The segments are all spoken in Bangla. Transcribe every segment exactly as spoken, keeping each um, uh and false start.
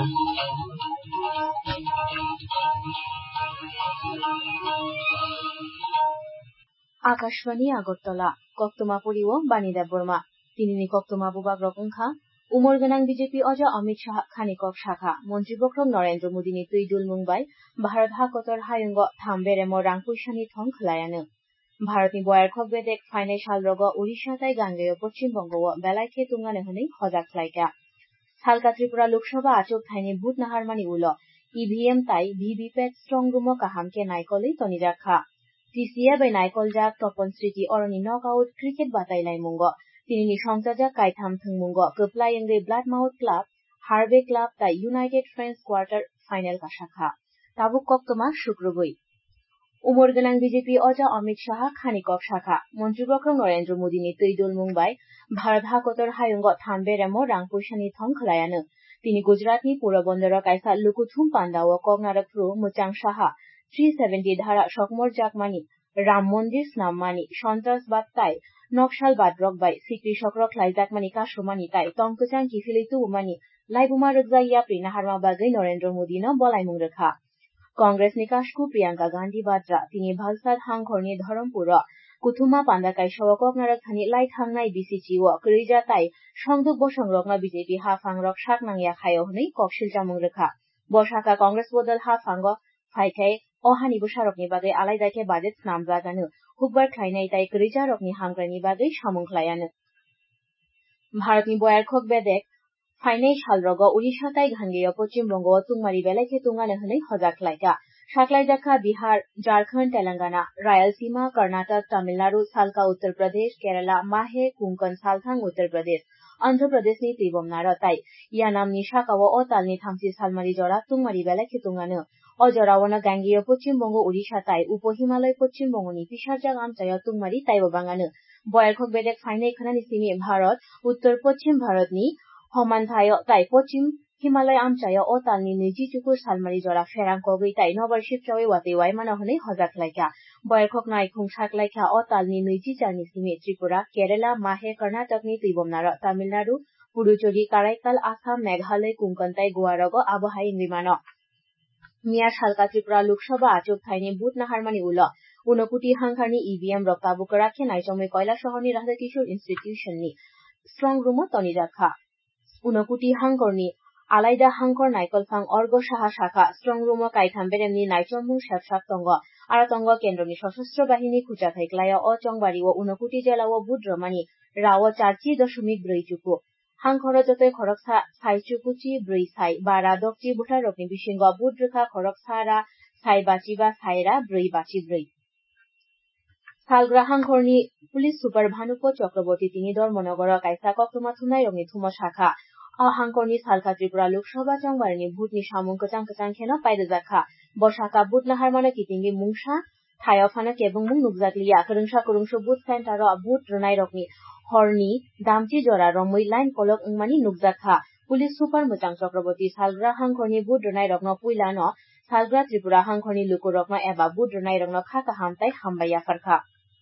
আকাশবাণী আগরতলা কক্তমা পরিও বাণীদেব বর্মা তিনি কক্তমা বুবাগ রকংখা উমর গোনাং বিজেপি অজ অমিত শাহ খানিকক শাখা মন্ত্রীবক্রম নরেন্দ্র মোদীনি তুইদুল মুম্বাই ভারত হাকতর হায়ুঙ্গ থামবেরেম রাংপুইসানি থং খলায়ানো ভারতনি বয়ারখক বেদেক ফাইনাই সালরগ উড়িষ্যা তাই গাঙ্গেয় পশ্চিমবঙ্গ বেলাইখে তুঙ্গানো হनै হজাক খ্লাইকা সালকা ত্রিপুরা লোকসভা আচক থাইনি ভোট নাহারমানি উল ইভিএম তাই VVPAT strong room কাহামকে নাইকলেই তনিজাখা TCA bai naikol jak topon sriti oroni knockout cricket batai mungo tinini songjajak kaitham thungmungo koplai engre bloodmouth club harbe club tai united friends quarter final ka shakha tabuk koktoma শুক্রবই উমর গোনাং বিজেপি অজা অমিত শাহ খানিকক শাখা মন্ত্রীবক্রম নরেন্দ্র মোদীনি তৈদুল মুম্বাই ভারত হাকতর হায়ুঙ্গ থামবেরেম রাংপুইসানি থং খলায়ানো তিনি গুজরাটনি পুরবন্দর কাইসা লুকুথুম পান্ডাও কগনারক প্রু মুচাং সাহা থ্রি সেভেন্টি ধারা সকমর জাকমানি রাম মন্দির স্নামমানি সন্ত্রাসবাদ তাই নকশাল বাদরক বাই সিক্রি সকরক লাইজাকমানি কাশমানি তাই তংকচাং কিফিলিতু উমানি লাইবুমা রগজাইয়া প্রিনাহারমা বাগৈ নরেন্দ্র মোদী ন বলাইমুং রেখা কংগ্রেস নিকাশকু প্রিয়াঙ্কা গান্ধী বাদ্রা তিনি ভালসাদ হাংখরনি ধরমপুর কুথুমা পান্দাকাই সওকক নারকথানি লাইথাংনাই বিসিচি ও করিজা তাই সংদুক বসংরকনা বিজেপি হাফাংরক শাকনাংয়া খায় হनै ককশিল জামুং রেখা বসাকা কংগ্রেস বদল হাফাঙ্গ ফাইখাই অহানি বসারকনি বাগৈ আলাইদাকে বাজেট স্নামজাগানো হুকবার খাইনাই তাই করিজা রকনি হামগ্রানি বাগৈ সামুংখ্লায়ানো ভারতনি বয়ারখক বেদেক ফাইনাই সালরগ উড়িষ্যা তাই গাঙ্গেয় পশ্চিমবঙ্গ তুংমারি বেলাইখে তুঙ্গানো হनै হজাকলাইকা সাকলাইজাখা বিহার ঝাড়খণ্ড তেলেঙ্গানা রায়ালসীমা কর্ণাটক তামিলনাড়ু সালকা উত্তর প্রদেশ কেরালা মাহে কুঙ্কন সালথাং উত্তর প্রদেশ অন্ধ্রপ্রদেশনি ত্রিবমনার তাই ইয়ানামনি শাকাও ও তালনি থামসি সালমারি জড়া তুংমারি বেলাইখে তুঙ্গানো অজরাওনা গাঙ্গেয় পশ্চিমবঙ্গ উড়িষ্যা তাই উপহিমালয় পশ্চিমবঙ্গনি পিসারজাগ আমচায় তুংমারি তাইব বাঙানো বয়ারখক বেদেক ফাইনাই খানানি সিমি ভারত উত্তর পশ্চিম ভারতনি হমানথায় তাই পশ্চিম হিমালয় আমচায় ও তালনি নৈজি চুকুর সালমারি জড়া ফেরাং কগৈ তাই নবর্ষিপ চাওয়ে ওয়াতে ওয়াইমানা হनै হজাকলাইকা বয়ারখক নাইখুং সাকলাইখা ও তালনি নৈজি চারনি সিমি ত্রিপুরা কেরালা মাহে কর্ণাটকনি ত্রিবমনার তামিলনাড়ু পুডুচেরি কারাইকাল আসাম মেঘালয় কুঙ্কন তাই গোয়ারগ আবহাই ইংরিমান মিয়া সালকা ত্রিপুরা লোকসভা আচক থাইনি ভোট নাহারমানি উল ঊনকোটি হাংখারনি ইভিএম রক তাবুক রাখে নাইচমে কয়লা শহরনি Radhakishore ইনস্টিটিউশননি strong room তনিজাখা Unakoti হাংকরনি আলাইদা হাংকর নাইকলফাং org Saha শাখা স্ট্রং রুম কাইথাম বেরেমনি নাইচমুং শেপসাক তঙ্গ আরাতঙ্গ কেন্দ্রনি সশস্ত্র বাহিনী খুচা থাইকলায় ও চংবাড়ি ও ঊনকোটি জেলা ও বুট রমানি রাও চারচি দশমিক ব্রৈ চুকু হাংখর যতই খরকসা সাই চুকুচি ব্রৈ সাই বা রাদকচি বুটা রকনি বিশিঙ্গ বুট রেখা খরকসারা সাই বাচি বা সাইরা ব্রৈ বাচি ব্রৈ সালগ্রা হাংখরনি পুলিশ সুপার ভানুপ চক্রবর্তী তিনি ধর্মনগর কাইসা কক্তমা থুনাই রঙনি থুম শাখা হাংকরনি সালকা ত্রিপুরা লোকসভা চংবারনি ভুটনি সামুং কচাং কচাং খেন পাইদজাখা বসাকা বুট নাহারমানো কিতিঙ্গি মুংসা থায় ফানা কেবং মুং নুকজাকলিয়া করংসা করংসো বুট সেন্টার বুট রনাই রকনি হরনি দামচি জরা রমই লাইন কলক উংমানি নুকজাখা পুলিশ সুপার মুচাং চক্রবর্তী সালগ্রা হাংখরনি বুট রনাই রকন পুইলান সালগ্রা ত্রিপুরা হাংখরনি লুকু রকন এবা বুট রনাই রকন খাকা হামতাই হামবাইয়া ফারখা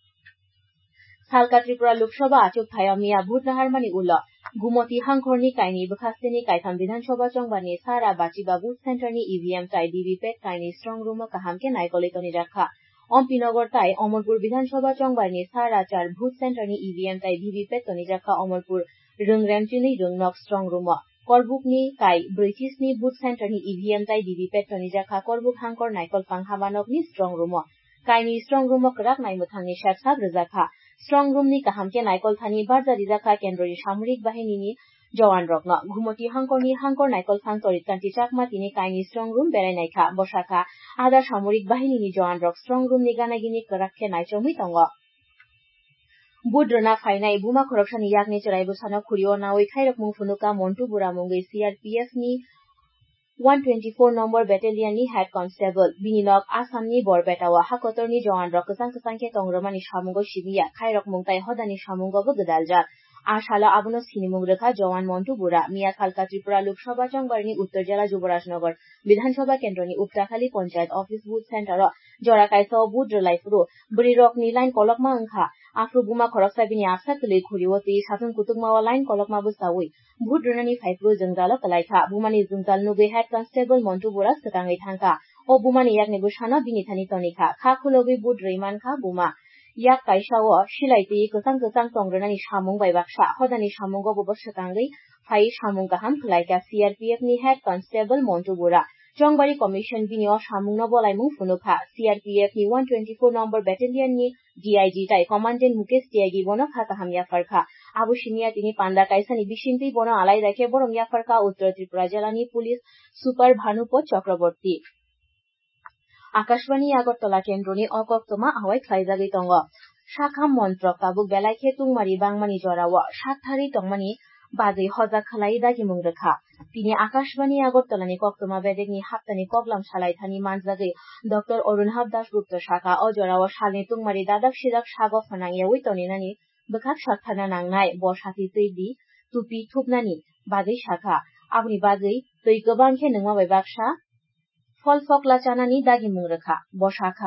সালকা ত্রিপুরা লোকসভা আচক থায় মিয়া ভোট নাহারমানি উল গুমতি হাংখরনি কাইনি বখাস্তেনি কাইথাম বিধানসভা চংবানি সারা বাচিবা বুট সেন্টারনি ইভিএম তাই ভিভিপ্যাট কাইনি স্ট্রং রুম কাহামকে নাইকলে তনিজাখা অম্পিনগর তাই অমরপুর বিধানসভা চংবানি সারা চার ভোট সেন্টারনি ইভিএম তাই ভিভিপ্যাট তনিজাখা অমরপুর রংরেমচিনি রংনক স্ট্রং রুম করবুকনি কাই ব্রৈচিসনি বুট সেন্টারনি ইভিএম তাই ভিভিপ্যাট তনিজাখা করবুক হাংকর নাইকলফাং হামানকনি স্ট্রং রুম কাইনি স্ট্রং রুম করাক নাইমুথাংনি শেপসাক রেজাখা স্ট্রং রুমনি কাহামকে নাইকল থানি বারজারি জাখা কেন্দ্রনি সামরিক বাহিনীনি জওয়ান রকন ঘুমতি হাংকরনি হাংকর নাইকল ফাং তরিতকান্তি চাকমা তিনি কাইনি স্ট্রং রুম বেড়াই নাইখা বসাখা আধা সামরিক বাহিনীনি জওয়ান রক স্ট্রং রুমনি গানাগিনি করাক্ষে নাইচমই তঙ্গ বুড্রনা ফাইনাই বুমা খরকসানি ইয়াকনি চড়াই বসানো খুরিও নাওই খাইরক মুং ফুনুকা মন্টু বুড়া মুঙ্গই সিআরপিএফ নি one twenty-four নম্বর ব্যাটালিয়ননি হেড কনস্টেবল বিনিনক আসামনি বরবেটাওয়া হাকতরনি জওয়ান রক কচাং কচাংকে তংরমানি সামুঙ্গ সিবিয়া খাইরক মুংতাই হদানি সামুঙ্গবো গদালজাক आशाला आबुनो सिनिमुग रेखा जवान मन्टु बुरा मिया खालका त्रिपुरा लोकसभा चंगबारनि उत्तर जिला जुबराजनगर विधानसभा केन्द्रनि उपटाखाली पंचायत ऑफिस बुथ सेन्टर जरा कायसा बुथ रलाइफुरु बरिरकनि लाइन कलकमा अंखा आफ्रु बुमा खरकसाबिनि आफसा तुलै खुरियो ति साथुन कुतुकमावा लाइन कलकमा बुसावै बुथ रनानि फाइफ्रु जोंजालो कलाइखा बुमानि जोंजाल नुगै हेड कन्स्टेबल मन्टु बुरा सताङै थांखा ओ बुमानि याकनि बुसानो बिनिथानि तनिखा खा खुलगै बुथ रैमानखा बुमा yak kaisao silai ti kesang kesang tongrani samung bai baksa hodani samung go bobo setangai phai samung gaham khlai ka C R P F ni head constable Montu Bura Chongbari commission binio samung no bolai mung funukha C R P F ni one twenty-four number battalion ni D I G tai commandant Mukesh Tiagi bono khata hamya farkha abu shinia tini panda kaisa ni bishinti bono alai rakhe borong ya farkha uttor tripura jalani police super Bhanupot Chakraborty Akashvani Agartala केन्द्रनि अकक्तमा आवाय ख्लाइजागै दङ शाखा मन्त्रक काबुक बेलाइखे तुंगमारि बांमानि जराव सातथारि तंमानि बाजै हजा खलाई दागि मुंगरेखा तिनि आकाशवाणी आगरतलानि कक्तमा बेदेगनि हाप्तानि कगलाम सालाइथानि मानजागै डॉक्टर अरुण हाबदास गुप्त शाखा अजराव सालनि तुंगमारि दादाक सिराक सागो फनां यावै तनिनानि बखाक साथाना नांनाय बसाति तैदि तुपि थुपनानि बाजै शाखा आबनि बाजै तै गोबांखे नोंमा बाय बाक्सा फल फकला चानानी दागी मुंगरेखा बसाखा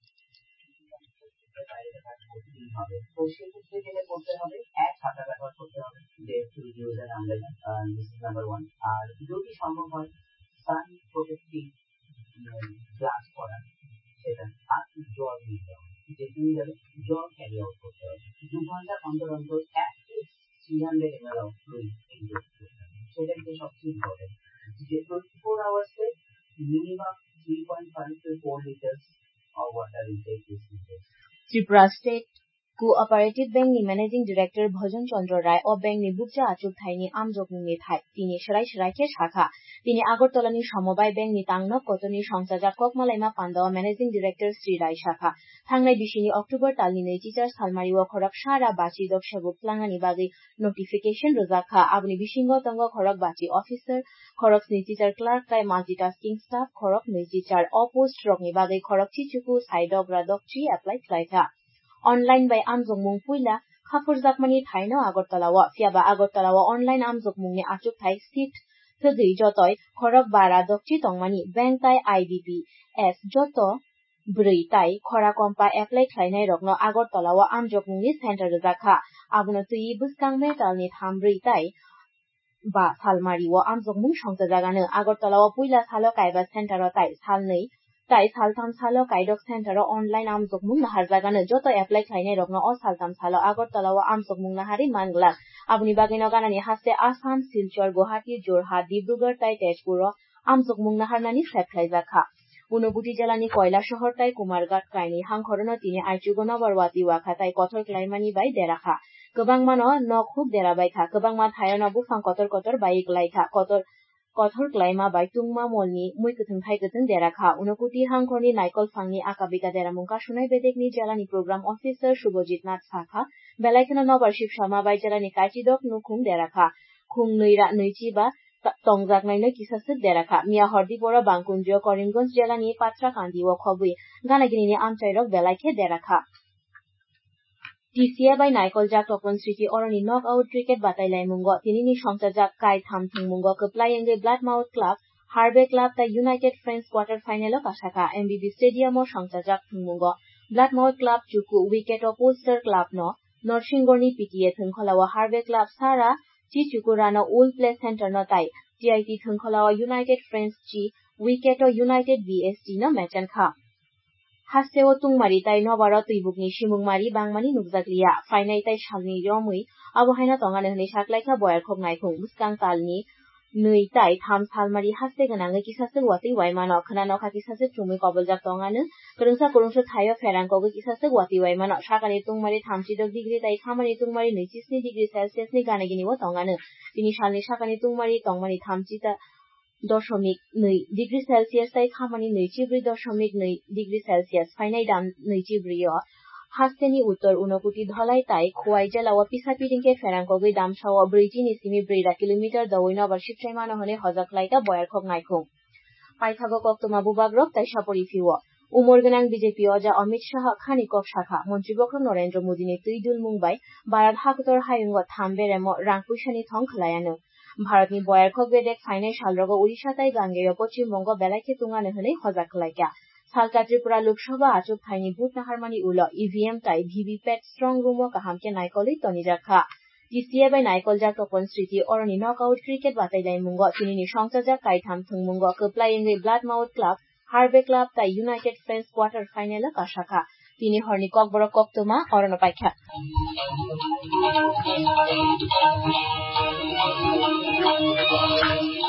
minimum three point five to four liters of water intake is needed. Tripura State Co-operative Bank ni Managing Director Bhajan Chandra Rai o Bank ni Bukja Achuk Thai ni Amjok ni Thai tini Shirai Shirai ke Shakha tini Agartala ni Samobai Bank ni Tangno Kotoni Songsaja Kokmalaima Pandawa Managing Director Sri Rai Shakha Thangnai Bishini October Talni nei teacher Salmari wa Khorak Shara Bachi Dok Shabu Plangani Bagi notification Rozakha Abni Bishingo Tango Khorak Bachi Officer Khorak ni teacher Clerk Kai multitasking staff Khorak ni teacher Oppost Rokni Bagi Khorak Chichuku Side of Radokchi apply Flighta Online by Amjok Mung Puila, Khafur Zakmani Thaino Agartalawa, Fiaba Agartalawa Online Amjok Mung ni Achuk Thai Sit, Thugi Jotoi, Khorok Bara Dokchi Tongmani, Bank Tai I B P S Joto, Brui Tai, Khorakompa Apply Thainai Rokno Agartalawa Amjok Mung ni Center Zakha, Abuno Tui Buskang Metal ni Thambrui Tai, Ba Salmari wa Amjok Mung Shongta Jagano, Agartalawa Puila Salo Kaiba Center Tai, Salnei, Tai Saltam Salo Kaidok Center online Amjok Mung Nahar Jagano Joto apply Khaine Rokno o Saltam Salo Agartalawa Amjok Mung Nahari Mangla Abni Bagino Ganani Haste Assam Silchar Guwahati Jorhat Dibrugarh Tai Tezpuro Amjok Mung Nahar Nani Sephlai Jakha Unobuti Jalani Koila Shohor Tai Kumargat Kaini Hangkhorono Tini Aichugono Barwati Wakha Tai Kotor Klaimani Bai Derakha Gobang Mano no Khub Derabaikha Gobang Ma Thayono Bufang Kotor Kotor Bai Glaikha Kotor Kothor Klaima by Tungma Molni, Muikutung Haikutung Deraka, Unokuti Hangkoni, Nikol Fangi, Akabika Deramunka, Shunai Bedekni Jalani Program Officer, Shubojit Nath Saka, Belaikana Novarship Shama by Jalani Kachidok Nukum Deraka, Kung Nuira Nuichiba, Tongzak Naino Kisasuk Deraka, Mia Hordipora Bankunjo, Koringon's Jalani, Patra Kandi, Wokobui, Ganagini Amchairok Belaike Deraka. T C A by Nikol Jak Topon City Orani knockout cricket Batailai Mungo, Tinini Shongsa Jak Kai Thamthing Mungo, Kaplayenge Bloodmouth Club, Harbe Club, the United Friends quarter final of Ashaka, M B B Stadium or Shongsa Jak Mungo, Bloodmouth Club Chuku, Wicket or Poster Club No, Norshingoni P T A Thunkholawa Harbe Club Sara, Chichukurano Old Play Center No Tai, T I T Thunkholawa United Friends Chi, Wicket or United V S T No Machan Kha. Hasteo Tungmari Tai Novara Tuibukni Shimungmari Bangmani Nubzaglia, Finai Tai Shalni Yomui, Abuhaina Tongan Shaklaika Boyer Kognaikum, Muskang Talni, Nui Tai, Tham Salmari Hastegananga Kisase Wati Waimano, Kananoka Kisase Tumi Koboljak Tongan, Kurunsa Kurunsa Tayo Feranko Kisase Wati Waimano, Shakani Tungmari Tamchi degree Tai Kamani Tungmari Nisisni degree Celsius Niganagini Tongan, Finishalni Shakani Tungmari Tongmani Tamchita. Doshamik nui degree Celsius tai khamani nui chibri doshamik nui degree Celsius finai dam nui chibri yo hasteni uttor unokuti dhalai tai khwai jalawa pisapiringke ferangkogui dam shawa briji nisimi brira kilometer dawoina warship chaimano hone hojak laika boyar khok naikhung paithago koktoma bubagrok tai sapori fiwo उमरगोनां बीजेपी अजा अमित शाह खानिकक शाखा मन्त्रिबख्र नरेन्द्र मोदीनि तुइदुल मुंबाइ भारत हाखतर हायुंग थामबेरेम रांपुइसानि थं खलायानो भारतनि बयारखक बेदेक फाइनाइ सालरग उड़ीसा ताइ गांगेय पश्चिम बंग बेलाइखे तुंगानो हनै हजा खलाइका सालका त्रिपुरा लोकसभा आचुक थाइनि भुट नाहारमानि उल ईवीएम ताइ वीवीपैट स्ट्रंग रूम काहामके नाइकलि तनिजाखा टीसीए बाय नाइकल जा तपन स्मृति अरनि नकआउट क्रिकेट बाताइलाइ मुंग तिनिनि संसाजा काइथाम थुंमुंग कप्लायेंगै ब्लाड माउथ क्लाब हार्बे क्लाब ताइ यूनाइटेड फ्रेंड्स क्वार्टर फाइनल काशाखा তিনি হরনি ককবর কক্তমা অরণ পাইখা